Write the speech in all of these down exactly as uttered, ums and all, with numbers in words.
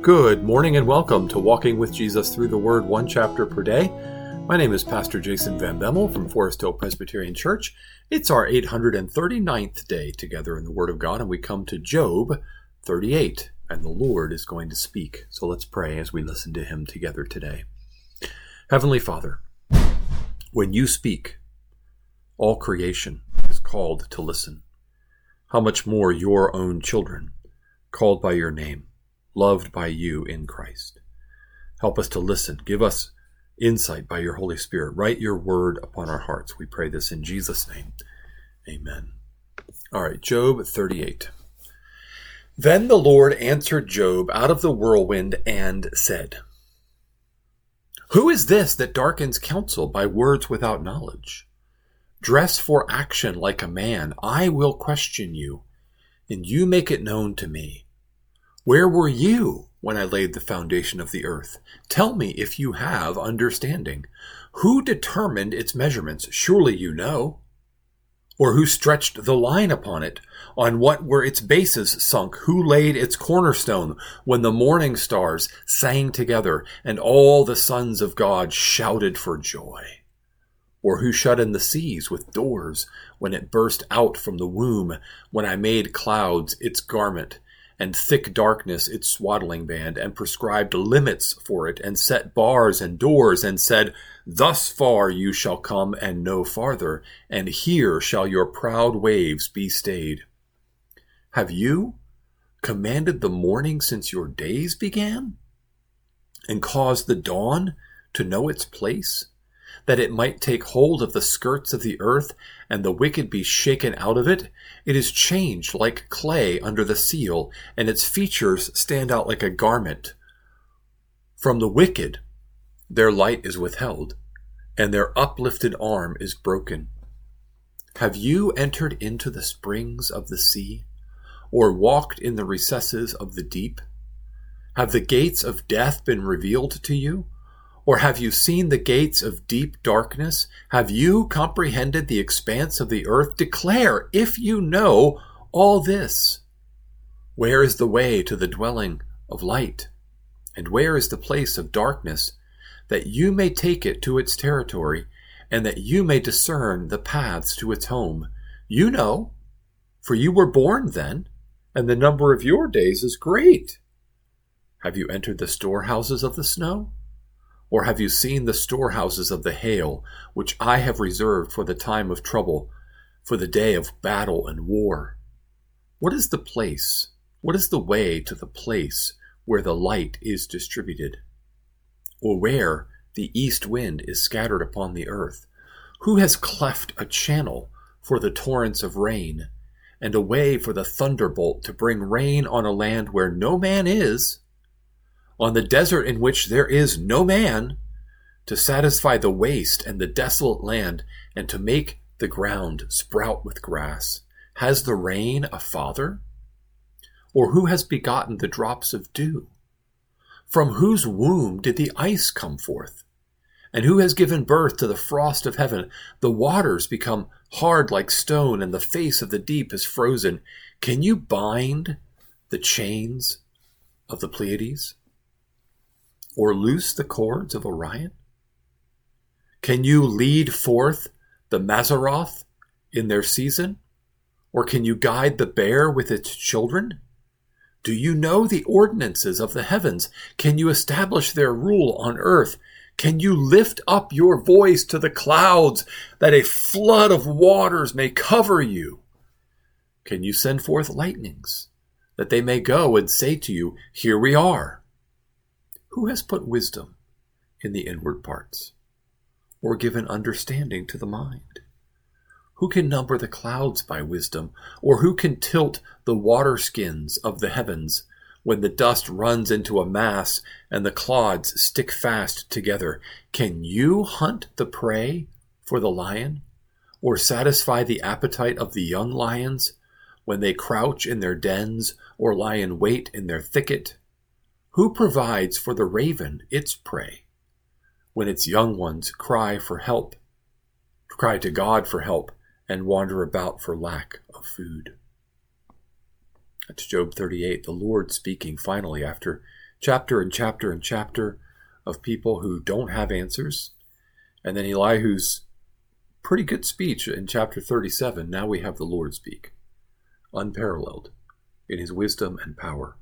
Good morning and welcome to Walking with Jesus Through the Word, one chapter per day. My name is Pastor Jason Van Bemmel from Forest Hill Presbyterian Church. It's our eight hundred thirty-ninth day together in the Word of God, and we come to Job thirty-eight, and the Lord is going to speak. So let's pray as we listen to Him together today. Heavenly Father, when you speak, all creation is called to listen. How much more your own children, called by your name, loved by you in Christ. Help us to listen. Give us insight by your Holy Spirit. Write your word upon our hearts. We pray this in Jesus' name. Amen. All right, Job thirty-eight. Then the Lord answered Job out of the whirlwind and said, Who is this that darkens counsel by words without knowledge? Dress for action like a man. I will question you, and you make it known to me. Where were you when I laid the foundation of the earth? Tell me if you have understanding. Who determined its measurements? Surely you know. Or who stretched the line upon it? On what were its bases sunk? Who laid its cornerstone when the morning stars sang together and all the sons of God shouted for joy? Or who shut in the seas with doors when it burst out from the womb, when I made clouds its garment, and thick darkness its swaddling band, and prescribed limits for it, and set bars and doors, and said, Thus far you shall come, and no farther, and here shall your proud waves be stayed. Have you commanded the morning since your days began, and caused the dawn to know its place, that it might take hold of the skirts of the earth, and the wicked be shaken out of it? It is changed like clay under the seal, and its features stand out like a garment. From the wicked their light is withheld, and their uplifted arm is broken. Have you entered into the springs of the sea, or walked in the recesses of the deep? Have the gates of death been revealed to you? Or have you seen the gates of deep darkness? Have you comprehended the expanse of the earth? Declare, if you know all this. Where is the way to the dwelling of light? And where is the place of darkness, that you may take it to its territory, and that you may discern the paths to its home? You know, for you were born then, and the number of your days is great. Have you entered the storehouses of the snow? Or have you seen the storehouses of the hail, which I have reserved for the time of trouble, for the day of battle and war? What is the place, what is the way to the place where the light is distributed? Or where the east wind is scattered upon the earth? Who has cleft a channel for the torrents of rain, and a way for the thunderbolt to bring rain on a land where no man is? On the desert in which there is no man, to satisfy the waste and the desolate land, and to make the ground sprout with grass? Has the rain a father? Or who has begotten the drops of dew? From whose womb did the ice come forth? And who has given birth to the frost of heaven? The waters become hard like stone, and the face of the deep is frozen. Can you bind the chains of the Pleiades? Or loose the cords of Orion? Can you lead forth the Mazzaroth in their season? Or can you guide the bear with its children? Do you know the ordinances of the heavens? Can you establish their rule on earth? Can you lift up your voice to the clouds, that a flood of waters may cover you? Can you send forth lightnings, that they may go and say to you, Here we are? Who has put wisdom in the inward parts, or given understanding to the mind? Who can number the clouds by wisdom, or who can tilt the water skins of the heavens, when the dust runs into a mass and the clods stick fast together? Can you hunt the prey for the lion, or satisfy the appetite of the young lions, when they crouch in their dens or lie in wait in their thicket? Who provides for the raven its prey, when its young ones cry for help, cry to God for help, and wander about for lack of food? That's Job thirty-eight, the Lord speaking finally after chapter and chapter and chapter of people who don't have answers. And then Elihu's pretty good speech in chapter thirty-seven. Now we have the Lord speak, unparalleled in his wisdom and power.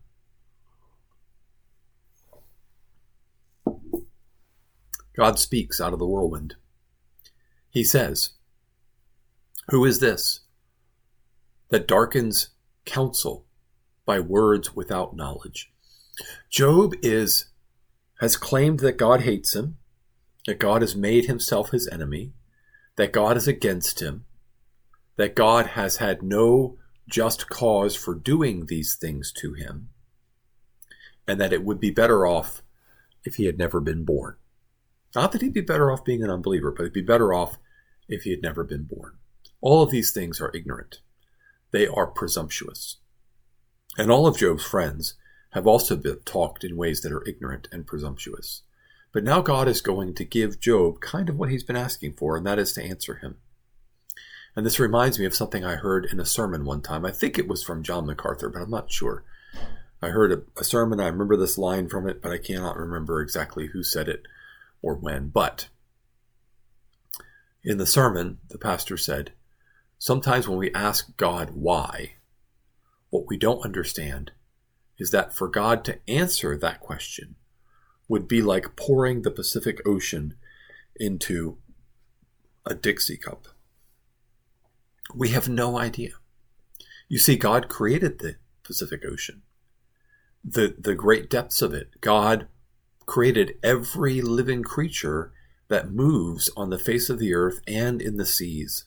God speaks out of the whirlwind. He says, "Who is this that darkens counsel by words without knowledge?" Job is has claimed that God hates him, that God has made himself his enemy, that God is against him, that God has had no just cause for doing these things to him, and that it would be better off if he had never been born. Not that he'd be better off being an unbeliever, but he'd be better off if he had never been born. All of these things are ignorant. They are presumptuous. And all of Job's friends have also been talked in ways that are ignorant and presumptuous. But now God is going to give Job kind of what he's been asking for, and that is to answer him. And this reminds me of something I heard in a sermon one time. I think it was from John MacArthur, but I'm not sure. I heard a, a sermon, I remember this line from it, but I cannot remember exactly who said it or when. But in the sermon, the pastor said, sometimes when we ask God why, what we don't understand is that for God to answer that question would be like pouring the Pacific Ocean into a Dixie cup. We have no idea. You see, God created the Pacific Ocean, the, the great depths of it. God created every living creature that moves on the face of the earth and in the seas,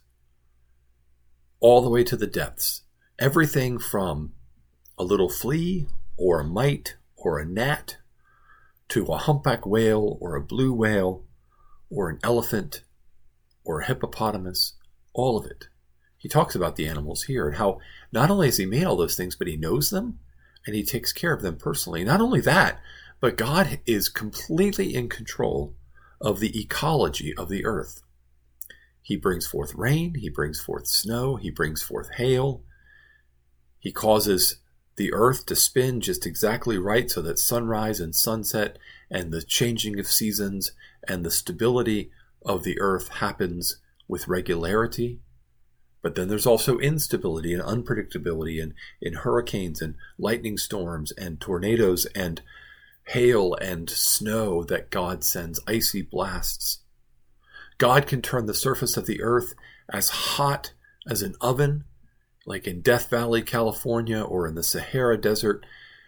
all the way to the depths. Everything from a little flea or a mite or a gnat to a humpback whale or a blue whale or an elephant or a hippopotamus, all of it. He talks about the animals here and how not only has he made all those things, but he knows them and he takes care of them personally. Not only that, but God is completely in control of the ecology of the earth. He brings forth rain, he brings forth snow, he brings forth hail. He causes the earth to spin just exactly right so that sunrise and sunset and the changing of seasons and the stability of the earth happens with regularity. But then there's also instability and unpredictability in, in hurricanes and lightning storms and tornadoes and hail and snow that God sends, icy blasts. God can turn the surface of the earth as hot as an oven, like in Death Valley, California, or in the Sahara Desert,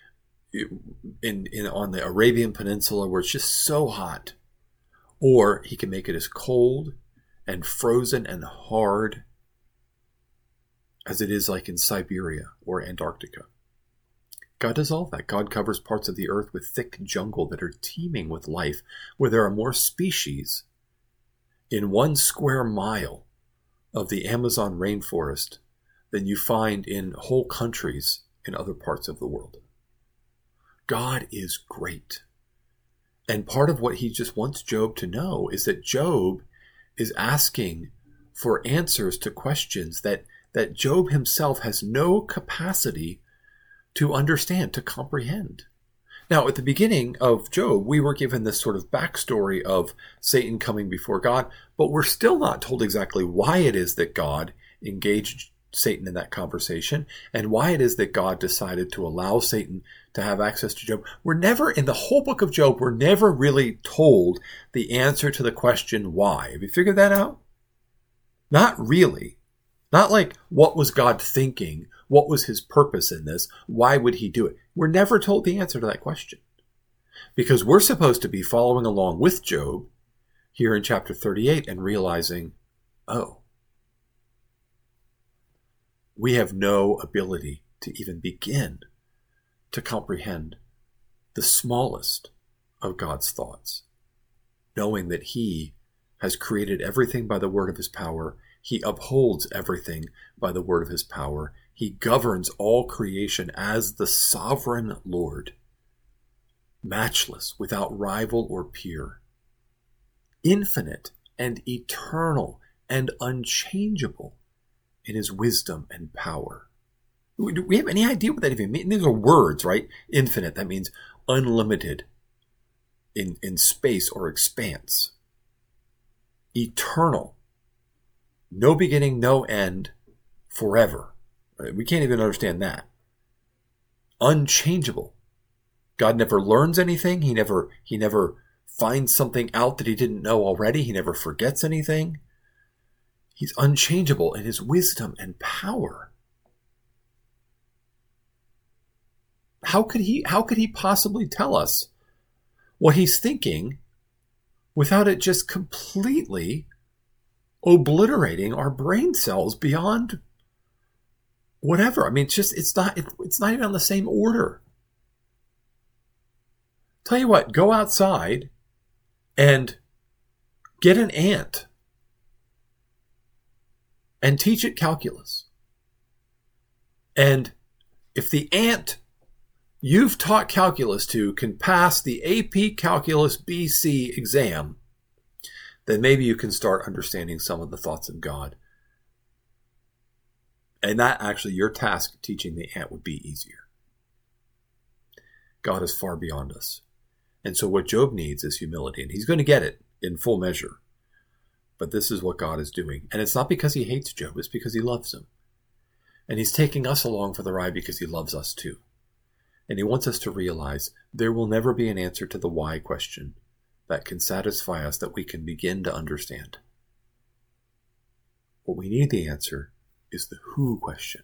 in, in on the Arabian Peninsula, where it's just so hot. Or he can make it as cold and frozen and hard as it is like in Siberia or Antarctica. God does all that. God covers parts of the earth with thick jungle that are teeming with life, where there are more species in one square mile of the Amazon rainforest than you find in whole countries in other parts of the world. God is great. And part of what he just wants Job to know is that Job is asking for answers to questions that, that Job himself has no capacity to understand, to comprehend. Now, at the beginning of Job, we were given this sort of backstory of Satan coming before God, but we're still not told exactly why it is that God engaged Satan in that conversation and why it is that God decided to allow Satan to have access to Job. We're never, in the whole book of Job, we're never really told the answer to the question why. Have you figured that out? Not really. Not like, what was God thinking? What was his purpose in this? Why would he do it? We're never told the answer to that question. Because we're supposed to be following along with Job here in chapter thirty-eight and realizing, oh, we have no ability to even begin to comprehend the smallest of God's thoughts, knowing that he has created everything by the word of his power. He upholds everything by the word of his power. He governs all creation as the sovereign Lord, matchless, without rival or peer, infinite and eternal and unchangeable in his wisdom and power. Do we have any idea what that even means? These are words, right? Infinite, that means unlimited in, in space or expanse. Eternal, no beginning, no end, forever. We can't even understand that. Unchangeable. God never learns anything. He never, he never finds something out that he didn't know already. He never forgets anything. He's unchangeable in his wisdom and power. How could he, how could he possibly tell us what he's thinking without it just completely obliterating our brain cells beyond whatever? I mean, it's just, it's not, it's not even on the same order. Tell you what, go outside and get an ant and teach it calculus. And if the ant you've taught calculus to can pass the A P Calculus B C exam, then maybe you can start understanding some of the thoughts of God. And that actually, your task teaching the ant would be easier. God is far beyond us. And so what Job needs is humility, and he's going to get it in full measure. But this is what God is doing. And it's not because he hates Job, it's because he loves him. And he's taking us along for the ride because he loves us too. And he wants us to realize there will never be an answer to the why question that can satisfy us, that we can begin to understand. What we need the answer is the who question.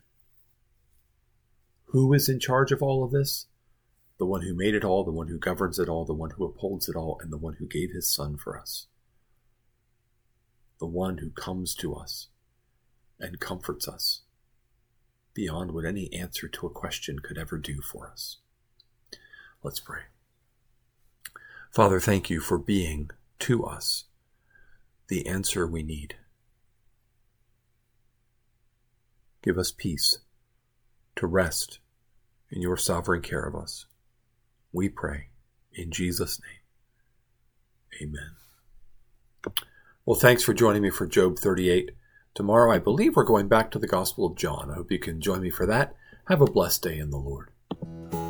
Who is in charge of all of this? The one who made it all, the one who governs it all, the one who upholds it all, and the one who gave his son for us. The one who comes to us and comforts us beyond what any answer to a question could ever do for us. Let's pray. Father, thank you for being to us the answer we need. Give us peace to rest in your sovereign care of us. We pray in Jesus' name. Amen. Well, thanks for joining me for Job thirty-eight. Tomorrow, I believe we're going back to the Gospel of John. I hope you can join me for that. Have a blessed day in the Lord.